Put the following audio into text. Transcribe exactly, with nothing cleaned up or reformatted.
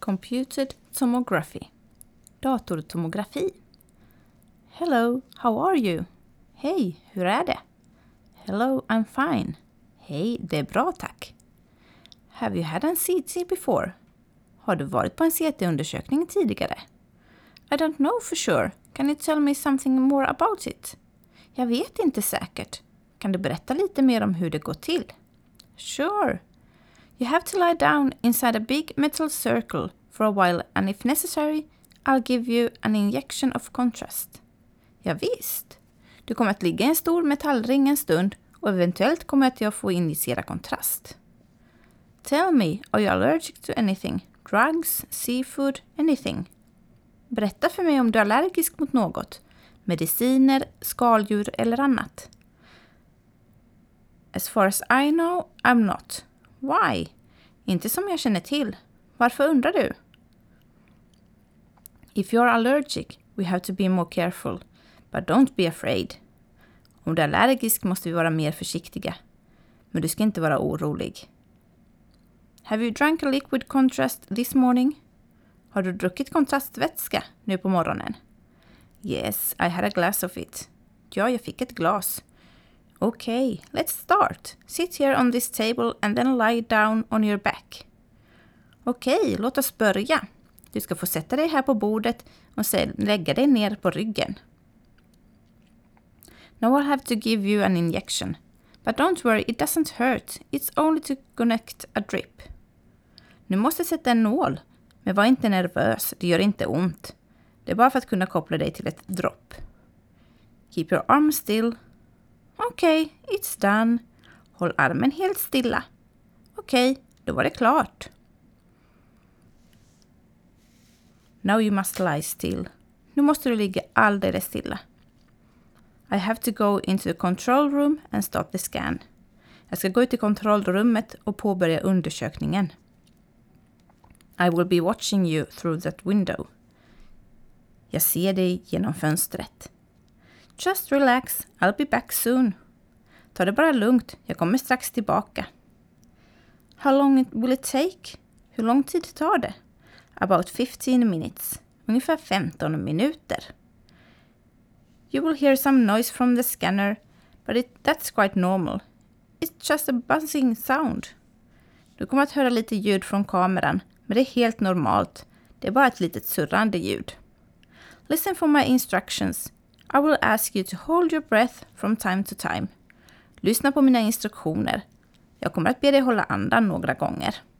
Computed tomography. Datortomografi. Hello, how are you? Hej, hur är det? Hello, I'm fine. Hej, det är bra tack. Have you had a C T before? Har du varit på en C T-undersökning tidigare? I don't know for sure. Can you tell me something more about it? Jag vet inte säkert. Kan du berätta lite mer om hur det går till? Sure. You have to lie down inside a big metal circle for a while and if necessary, I'll give you an injection of contrast. Ja, visst. Du kommer att ligga i en stor metallring en stund och eventuellt kommer att jag få injicera kontrast. Tell me, are you allergic to anything? Drugs, seafood, anything? Berätta för mig om du är allergisk mot något. Mediciner, skaldjur eller annat. As far as I know, I'm not. Why? Inte som jag känner till. Varför undrar du? If you're allergic, we have to be more careful. But don't be afraid. Om du är allergisk måste vi vara mer försiktiga. Men du ska inte vara orolig. Have you drank a liquid contrast this morning? Har du druckit kontrastvätska nu på morgonen? Yes, I had a glass of it. Ja, jag fick ett glas. Okay, let's start. Sit here on this table and then lie down on your back. Okej, okay, låt oss börja. Du ska få sätta dig här på bordet och sedan lägga dig ner på ryggen. Now I'll have to give you an injection. But don't worry, it doesn't hurt. It's only to connect a drip. Nu måste jag sätta en nål. Men var inte nervös, det gör inte ont. Det är bara för att kunna koppla dig till ett dropp. Keep your arm still. Okej, okay, it's done. Håll armen helt stilla. Okej, okay, då var det klart. Now you must lie still. Nu måste du ligga alldeles stilla. I have to go into the control room and start the scan. Jag ska gå ut i kontrollrummet och påbörja undersökningen. I will be watching you through that window. Jag ser dig genom fönstret. Just relax, I'll be back soon. Ta det bara lugnt, jag kommer strax tillbaka. How long will it take? Hur lång tid tar det? About fifteen minutes. Ungefär femton minuter. You will hear some noise from the scanner, but it, that's quite normal. It's just a buzzing sound. Du kommer att höra lite ljud från kameran, men det är helt normalt. Det är bara ett litet surrande ljud. Listen for my instructions. I will ask you to hold your breath from time to time. Lyssna på mina instruktioner. Jag kommer att be dig hålla andan några gånger.